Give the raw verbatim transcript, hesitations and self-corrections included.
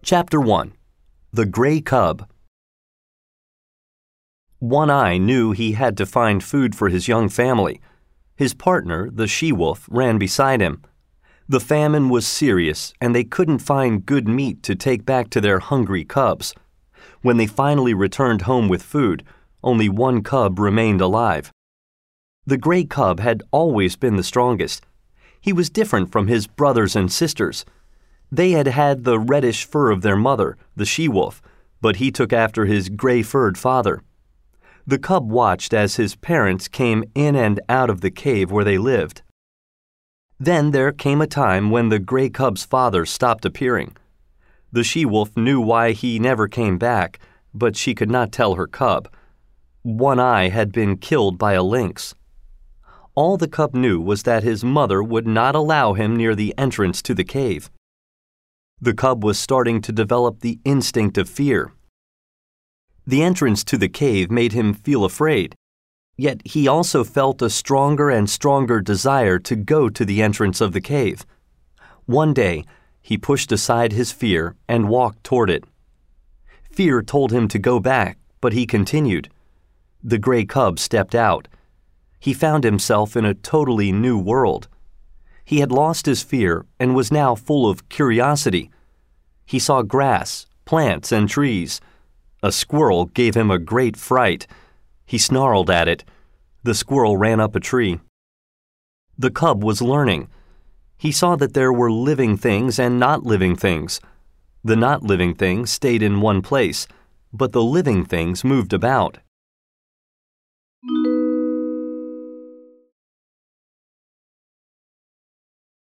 Chapter one. The Gray Cub. One-Eye knew he had to find food for his young family. His partner, the she-wolf, ran beside him. The famine was serious, and they couldn't find good meat to take back to their hungry cubs. When they finally returned home with food, only one cub remained alive. The gray cub had always been the strongest. He was different from his brothers and sisters. They had had the reddish fur of their mother, the she-wolf, but he took after his gray-furred father. The cub watched as his parents came in and out of the cave where they lived. Then there came a time when the gray cub's father stopped appearing. The she-wolf knew why he never came back, but she could not tell her cub. One-Eye had been killed by a lynx. All the cub knew was that his mother would not allow him near the entrance to the cave. The cub was starting to develop the instinct of fear. The entrance to the cave made him feel afraid, yet he also felt a stronger and stronger desire to go to the entrance of the cave. One day, he pushed aside his fear and walked toward it. Fear told him to go back, but he continued. The gray cub stepped out. He found himself in a totally new world. He had lost his fear and was now full of curiosity. He saw grass, plants, and trees. A squirrel gave him a great fright. He snarled at it. The squirrel ran up a tree. The cub was learning. He saw that there were living things and not living things. The not living things stayed in one place, but the living things moved about.